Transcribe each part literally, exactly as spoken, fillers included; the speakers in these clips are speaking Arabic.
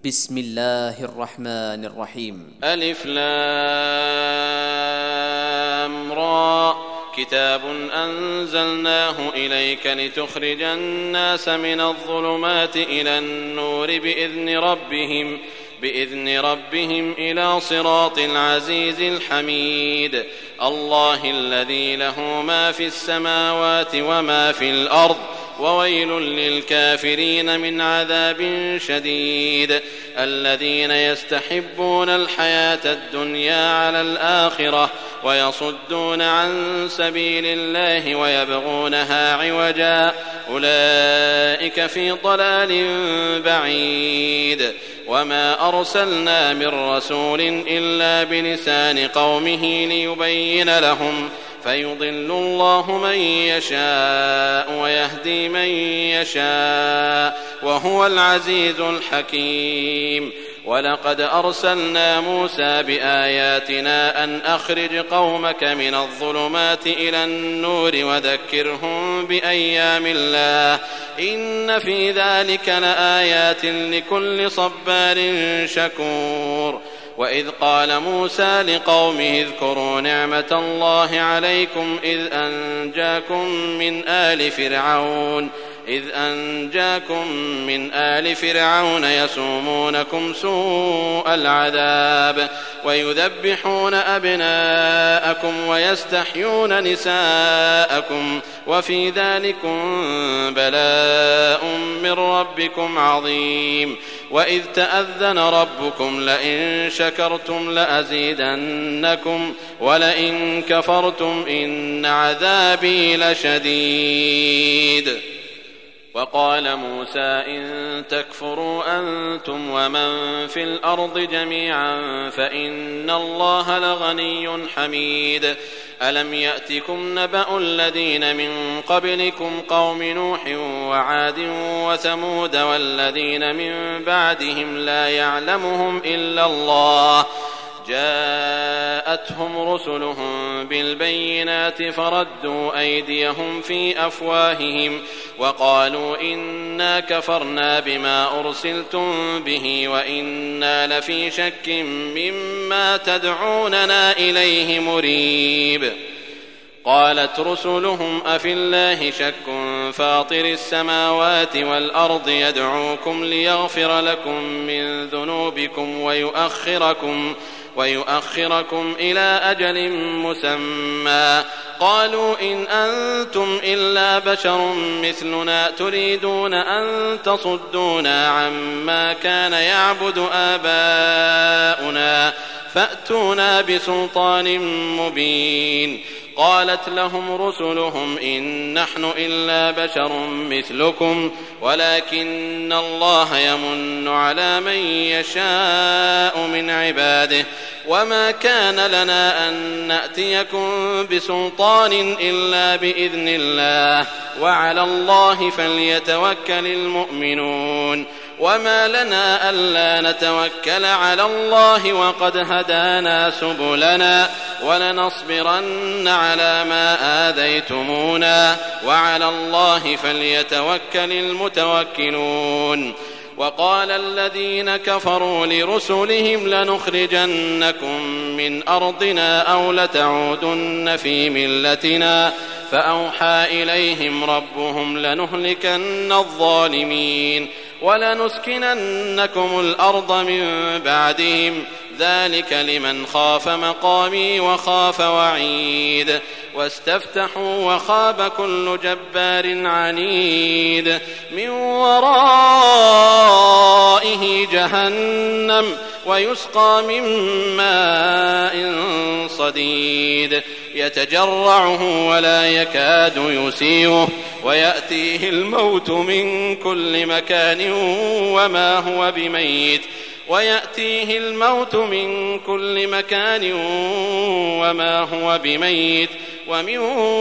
بسم الله الرحمن الرحيم. ألف لام را كتاب أنزلناه إليك لتخرج الناس من الظلمات إلى النور بإذن ربهم بإذن ربهم إلى صراط العزيز الحميد. الله الذي له ما في السماوات وما في الأرض وويل للكافرين من عذاب شديد. الذين يستحبون الحياة الدنيا على الآخرة ويصدون عن سبيل الله ويبغونها عوجا أولئك في ضلال بعيد. وما أرسلنا من رسول إلا بلسان قومه ليبين لهم فيضل الله من يشاء ويهدي من يشاء وهو العزيز الحكيم. ولقد أرسلنا موسى بآياتنا أن أخرج قومك من الظلمات إلى النور وذكرهم بأيام الله إن في ذلك لآيات لكل صبار شكور. وإذ قال موسى لقومه اذكروا نعمة الله عليكم إذ أنجاكم من آل فرعون إذ أنجاكم من آل فرعون يسومونكم سوء العذاب ويذبحون أبناءكم ويستحيون نساءكم وفي ذلكم بلاء من ربكم عظيم. وإذ تأذن ربكم لئن شكرتم لأزيدنكم ولئن كفرتم إن عذابي لشديد. وقال موسى إن تكفروا أنتم ومن في الأرض جميعا فإن الله لغني حميد. ألم يأتكم نبأ الذين من قبلكم قوم نوح وعاد وثمود والذين من بعدهم لا يعلمهم إلا الله جاءتهم رسلهم بالبينات فردوا أيديهم في أفواههم وقالوا إنا كفرنا بما أرسلتم به وإنا لفي شك مما تدعوننا إليه مريب. قالت رسلهم أفي الله شك فاطر السماوات والأرض يدعوكم ليغفر لكم من ذنوبكم ويؤخركم ويؤخركم إلى أجل مسمى قالوا إن أنتم إلا بشر مثلنا تريدون أن تصدونا عما كان يعبد آباؤنا فأتونا بسلطان مبين. قالت لهم رسلهم إن نحن إلا بشر مثلكم ولكن الله يمن على من يشاء من عباده وما كان لنا أن نأتيكم بسلطان إلا بإذن الله وعلى الله فليتوكل المؤمنون. وما لنا ألا نتوكل على الله وقد هدانا سبلنا ولنصبرن على ما آذيتمونا وعلى الله فليتوكل المتوكلون. وقال الذين كفروا لرسلهم لنخرجنكم من أرضنا أو لتعودن في ملتنا فأوحى إليهم ربهم لنهلكن الظالمين ولنسكننكم الأرض من بعدهم ذلك لمن خاف مقامي وخاف وعيد. واستفتحوا وخاب كل جبار عنيد من ورائه جهنم ويسقى من ماء صديد يتجرعه ولا يكاد يسيغه ويأتيه الموت من كل مكان وما هو بميت ويأتيه الموت من كل مكان وما هو بميت ومن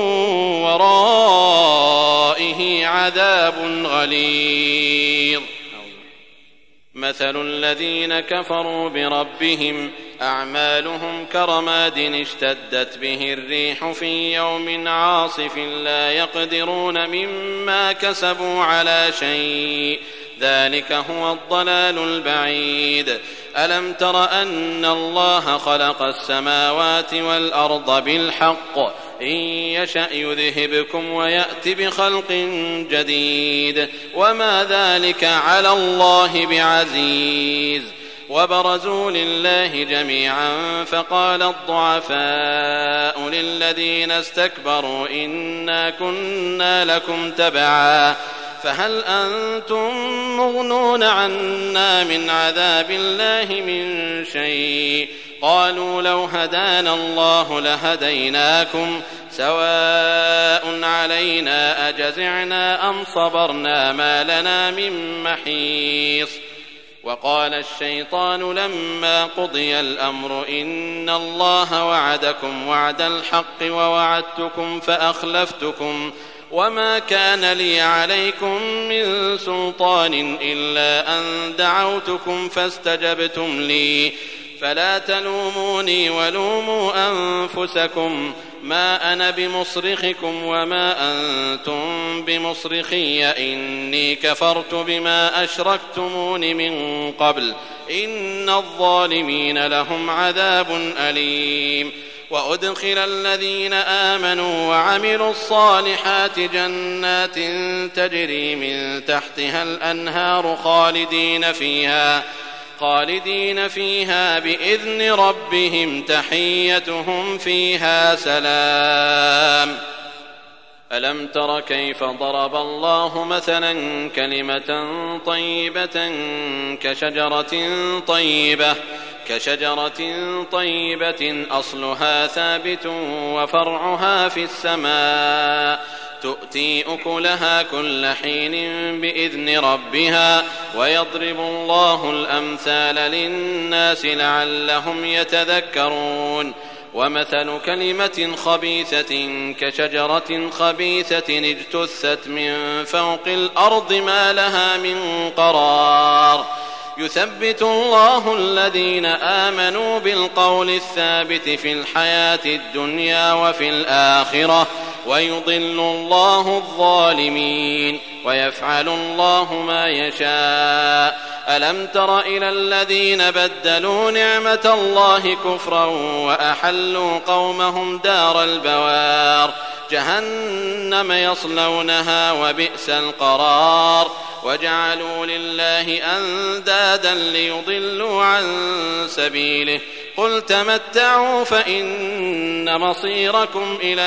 ورائه عذاب غليظ. مثل الذين كفروا بربهم أعمالهم كرماد اشتدت به الريح في يوم عاصف لا يقدرون مما كسبوا على شيء ذلك هو الضلال البعيد. ألم تر أن الله خلق السماوات والأرض بالحق إن يشأ يذهبكم ويأت بخلق جديد وما ذلك على الله بعزيز. وبرزوا لله جميعا فقال الضعفاء للذين استكبروا إنا كنا لكم تبعا فهل أنتم مغنون عنا من عذاب الله من شيء قالوا لو هدانا الله لهديناكم سواء علينا أجزعنا أم صبرنا ما لنا من محيص. وقال الشيطان لما قضي الأمر إن الله وعدكم وعد الحق ووعدتكم فأخلفتكم وما كان لي عليكم من سلطان إلا أن دعوتكم فاستجبتم لي فلا تلوموني ولوموا أنفسكم ما أنا بمصرخكم وما أنتم بمصرخي إني كفرت بما أشركتمون من قبل إن الظالمين لهم عذاب أليم. وأدخل الذين آمنوا وعملوا الصالحات جنات تجري من تحتها الأنهار خالدين فيها خالدين فيها بإذن ربهم تحيتهم فيها سلام. ألم تر كيف ضرب الله مثلا كلمة طيبة كشجرة طيبة كشجرة طيبة أصلها ثابت وفرعها في السماء تؤتي أكلها كل حين بإذن ربها ويضرب الله الأمثال للناس لعلهم يتذكرون. ومثل كلمة خبيثة كشجرة خبيثة اجتثت من فوق الأرض ما لها من قرار يثبت الله الذين آمنوا بالقول الثابت في الحياة الدنيا وفي الآخرة ويضل الله الظالمين ويفعل الله ما يشاء. ألم تر إلى الذين بدلوا نعمة الله كفرا وأحلوا قومهم دار البوار جهنم يصلونها وبئس القرار وجعلوا لله أندادا ليضلوا عن سبيله قل تمتعوا فإن مصيركم إلى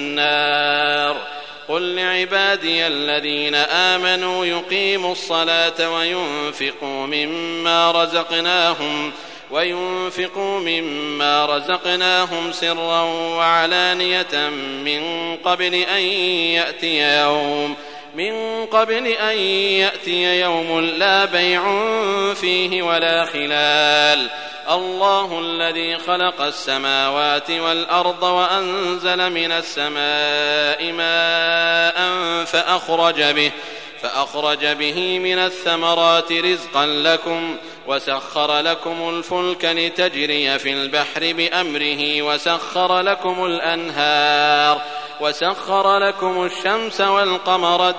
النار. قل لعبادي الذين آمنوا يقيموا الصلاة وينفقوا مما رزقناهم وينفقوا مما رزقناهم سرا وعلانية من قبل أن يأتي يوم من قبل أن يأتي يوم لا بيع فيه ولا خلال. الله الذي خلق السماوات والأرض وأنزل من السماء ماء فأخرج به فأخرج به من الثمرات رزقا لكم وسخر لكم الفلك لتجري في البحر بأمره وسخر لكم الأنهار وسخر لكم الشمس والقمر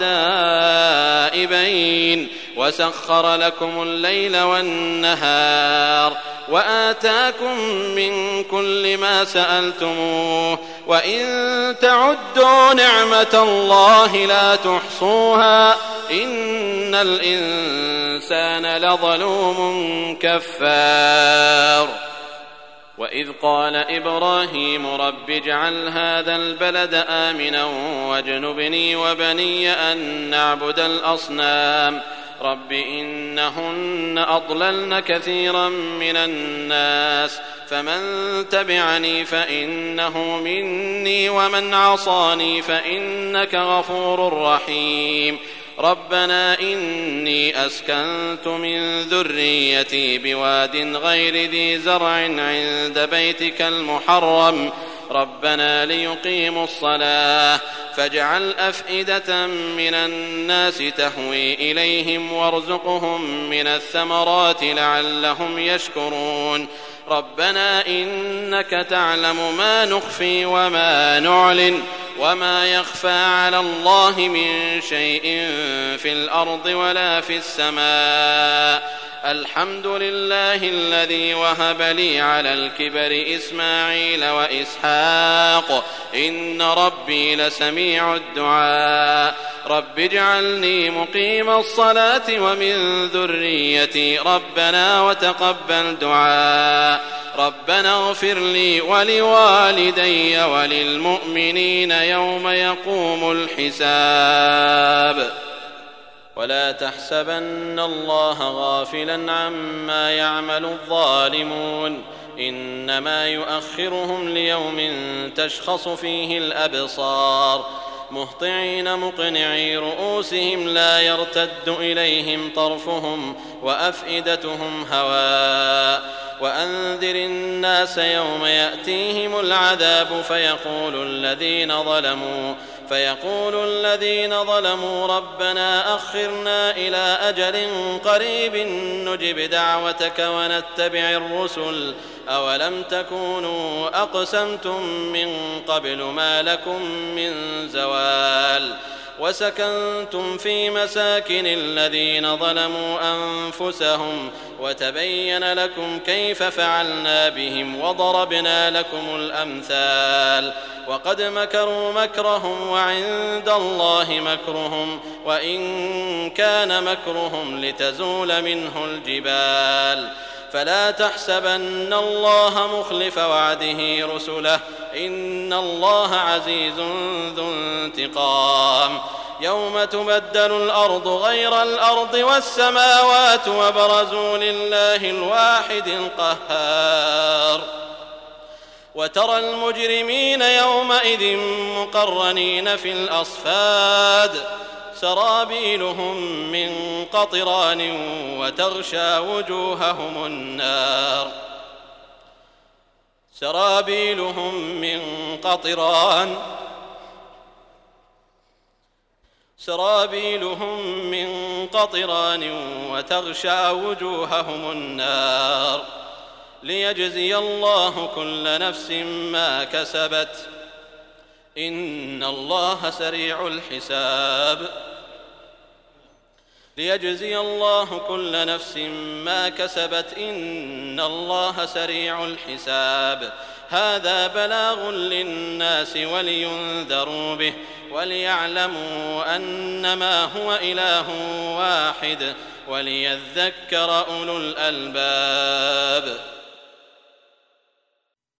دائبين وسخر لكم الليل والنهار وآتاكم من كل ما سألتموه وإن تعدوا نعمة الله لا تحصوها إن الإنسان لظلوم كفار. وإذ قال إبراهيم رب اجعل هذا البلد آمنا واجنبني وبني أن نعبد الأصنام رب إنهن أضللن كثيرا من الناس فمن تبعني فإنه مني ومن عصاني فإنك غفور رحيم. ربنا إني أسكنت من ذريتي بواد غير ذي زرع عند بيتك المحرم ربنا ليقيموا الصلاة فاجعل أفئدة من الناس تهوي إليهم وارزقهم من الثمرات لعلهم يشكرون. ربنا إنك تعلم ما نخفي وما نعلن وما يخفى على الله من شيء في الأرض ولا في السماء. الحمد لله الذي وهب لي على الكبر إسماعيل وإسحاق إن ربي لسميع الدعاء. رب اجعلني مقيم الصلاة ومن ذريتي ربنا وتقبل دعاء. ربنا اغفر لي ولوالدي وللمؤمنين يوم يقوم الحساب. ولا تحسبن الله غافلا عما يعمل الظالمون إنما يؤخرهم ليوم تشخص فيه الأبصار مهطعين مقنعي رؤوسهم لا يرتد إليهم طرفهم وأفئدتهم هواء. وأنذر الناس يوم يأتيهم العذاب فيقول الذين ظلموا فيقول الذين ظلموا ربنا أخرنا إلى أجل قريب نجب دعوتك ونتبع الرسل أولم تكونوا أقسمتم من قبل ما لكم من زوال. وسكنتم في مساكن الذين ظلموا أنفسهم وتبين لكم كيف فعلنا بهم وضربنا لكم الأمثال. وقد مكروا مكرهم وعند الله مكرهم وإن كان مكرهم لتزول منه الجبال. فلا تحسبن الله مخلف وعده رسله إن الله عزيز ذو انتقام. يوم تبدل الأرض غير الأرض والسماوات وبرزوا لله الواحد القهار. وترى المجرمين يومئذ مقرنين في الأصفاد سرابيلهم من قطران وتغشى وجوههم النار سرابيلهم من قطران سرابيلهم من قطران وتغشى وجوههم النار ليجزي الله كل نفس ما كسبت إن الله سريع الحساب. ليجزي الله كل نفس ما كسبت إن الله سريع الحساب. هذا بلاغ للناس ولينذروا به وليعلموا أنما هو إله واحد وليذكر أولو الألباب.